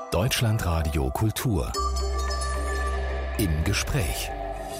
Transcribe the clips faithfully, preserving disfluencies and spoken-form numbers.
Deutschlandradio Kultur. Im Gespräch.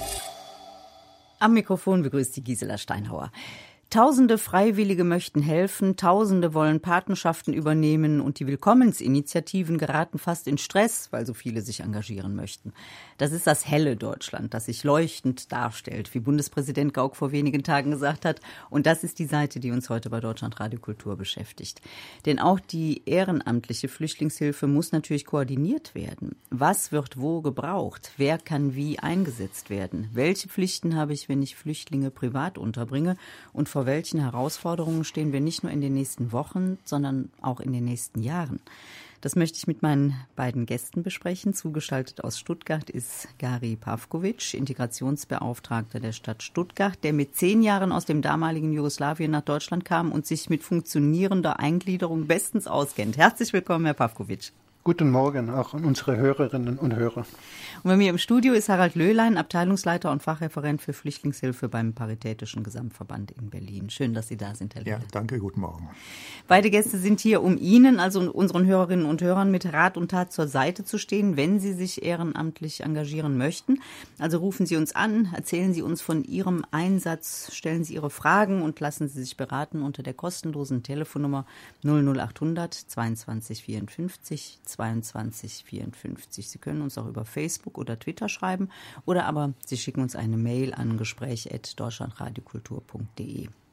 Am Mikrofon begrüßt die Gisela Steinhauer. Tausende Freiwillige möchten helfen, Tausende wollen Patenschaften übernehmen und die Willkommensinitiativen geraten fast in Stress, weil so viele sich engagieren möchten. Das ist das helle Deutschland, das sich leuchtend darstellt, wie Bundespräsident Gauck vor wenigen Tagen gesagt hat. Und das ist die Seite, die uns heute bei Deutschlandradio Kultur beschäftigt. Denn auch die ehrenamtliche Flüchtlingshilfe muss natürlich koordiniert werden. Was wird wo gebraucht? Wer kann wie eingesetzt werden? Welche Pflichten habe ich, wenn ich Flüchtlinge privat unterbringe? Und vor welchen Herausforderungen stehen wir nicht nur in den nächsten Wochen, sondern auch in den nächsten Jahren? Das möchte ich mit meinen beiden Gästen besprechen. Zugeschaltet aus Stuttgart ist Gari Pavkovic, Integrationsbeauftragter der Stadt Stuttgart, der mit zehn Jahren aus dem damaligen Jugoslawien nach Deutschland kam und sich mit funktionierender Eingliederung bestens auskennt. Herzlich willkommen, Herr Pavkovic. Guten Morgen auch an unsere Hörerinnen und Hörer. Und bei mir im Studio ist Harald Löhlein, Abteilungsleiter und Fachreferent für Flüchtlingshilfe beim Paritätischen Gesamtverband in Berlin. Schön, dass Sie da sind, Herr Löhlein. Ja, danke, guten Morgen. Beide Gäste sind hier, um Ihnen, also unseren Hörerinnen und Hörern, mit Rat und Tat zur Seite zu stehen, wenn Sie sich ehrenamtlich engagieren möchten. Also rufen Sie uns an, erzählen Sie uns von Ihrem Einsatz, stellen Sie Ihre Fragen und lassen Sie sich beraten unter der kostenlosen Telefonnummer null null achthundert zweiundzwanzig vierundfünfzig zweiundzwanzig vierundfünfzig. Sie können uns auch über Facebook oder Twitter schreiben oder aber Sie schicken uns eine Mail an gespräch at deutschlandradiokultur punkt de.